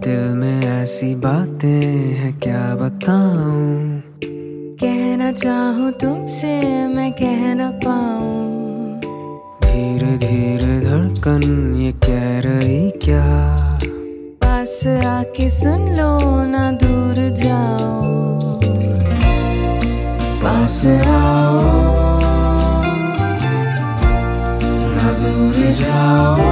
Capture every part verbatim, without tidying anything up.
दिल में ऐसी बातें हैं क्या बताऊं। कहना चाहूँ तुमसे मैं कह न पाऊं। धीरे धीरे धड़कन ये कह रही क्या। पास आके सुन लो ना दूर जाओ। पास आओ ना दूर जाओ।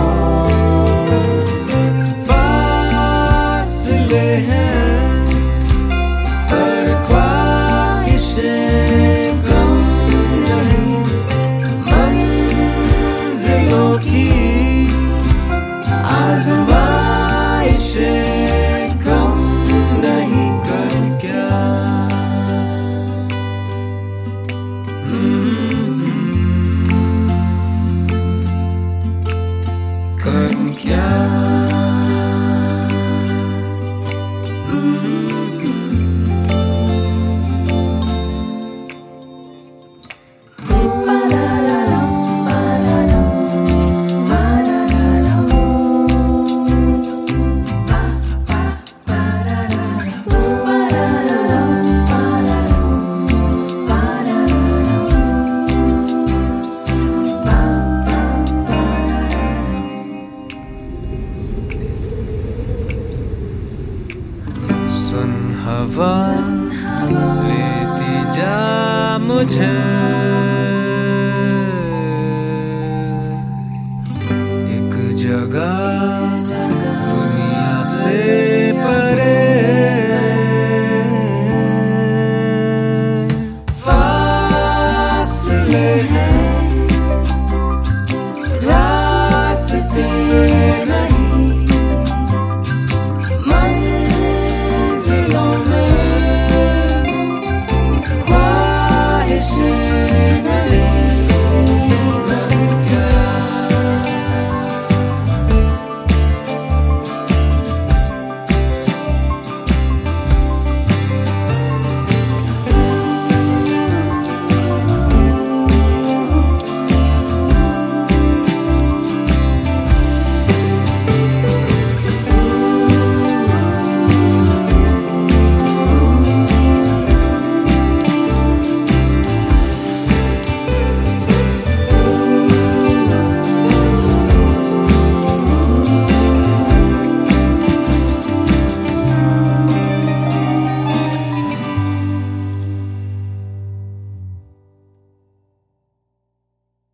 फासले हैं पर ख्वाहिशें कम नहीं। मंजिलों की आज़माइशें कम नहीं। करूं क्या करूं क्या। सुन हवा लेती जा मुझे एक जगह